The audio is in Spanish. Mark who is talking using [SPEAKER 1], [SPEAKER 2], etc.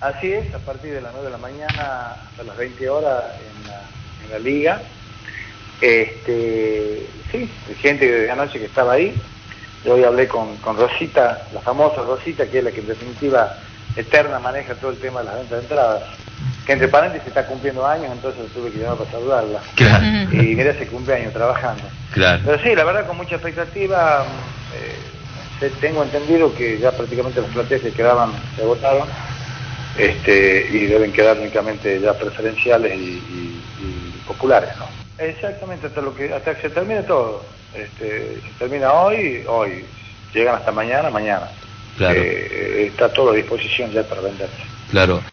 [SPEAKER 1] Así es, a partir de las 9 de la mañana hasta las 20 horas en la liga. Sí, hay gente de anoche que estaba ahí. Yo hoy hablé con Rosita, la famosa Rosita, que es la que en definitiva eterna maneja todo el tema de las ventas de entradas, que entre paréntesis está cumpliendo años, entonces tuve que llamar para saludarla.
[SPEAKER 2] Claro.
[SPEAKER 1] Y mira, ese cumpleaños trabajando.
[SPEAKER 2] Claro.
[SPEAKER 1] Pero sí, la verdad, con mucha expectativa. Tengo entendido que ya prácticamente los plateas que quedaban se agotaron, y deben quedar únicamente ya preferenciales y populares, ¿no? Exactamente, hasta que se termine todo. Se termina hoy, llegan hasta mañana.
[SPEAKER 2] Claro.
[SPEAKER 1] Está todo a disposición ya para venderse.
[SPEAKER 2] Claro.